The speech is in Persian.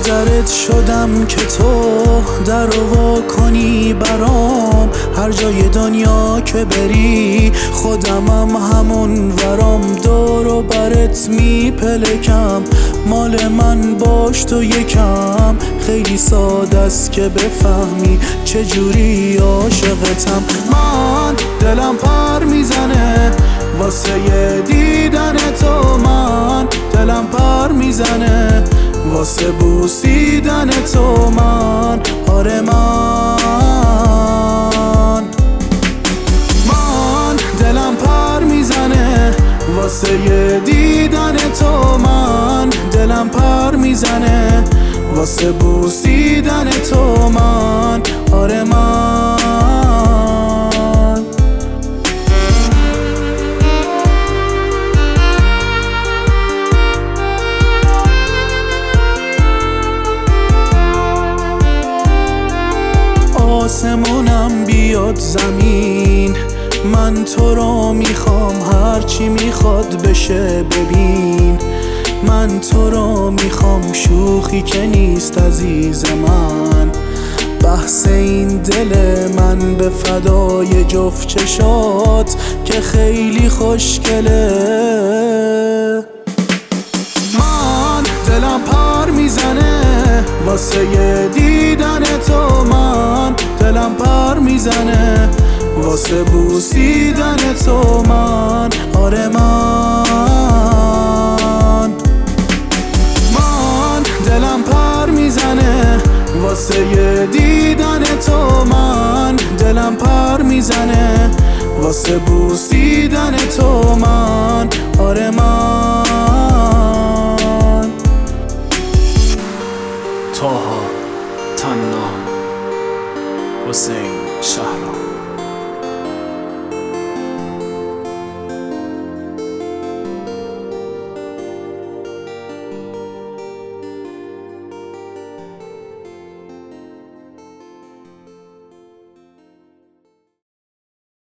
درت شدم که تو در وا کنی برام، هر جای دنیا که بری خودمم همون ورام. دور و برت میپلکم، مال من باش تو یکم. خیلی ساده است که بفهمی چجوری عاشقتم. من دلم پر میزنه واسه دیدن تو، من دلم پر میزنه واسه بوسیدن تو. من آره من دلم پر میزنه واسه دیدن تو. من دلم پر میزنه واسه بوسیدن تو. من آره من آسمونم بیاد زمین، من تو رو میخوام، هرچی میخواد بشه ببین. من تو رو میخوام، شوخی که نیست عزیز من. بحث این دل من به فدای جفت چشات که خیلی خوشگله. من دلم پر میزنه واسه دیدن تو، من دلم پر میزنه واسه بوسیدن تو. من آره من دلم پر میزنه واسه دیدن تو. من دلم پر میزنه واسه بوسیدن تو. من آره من طه، تنان، حسین شهرام.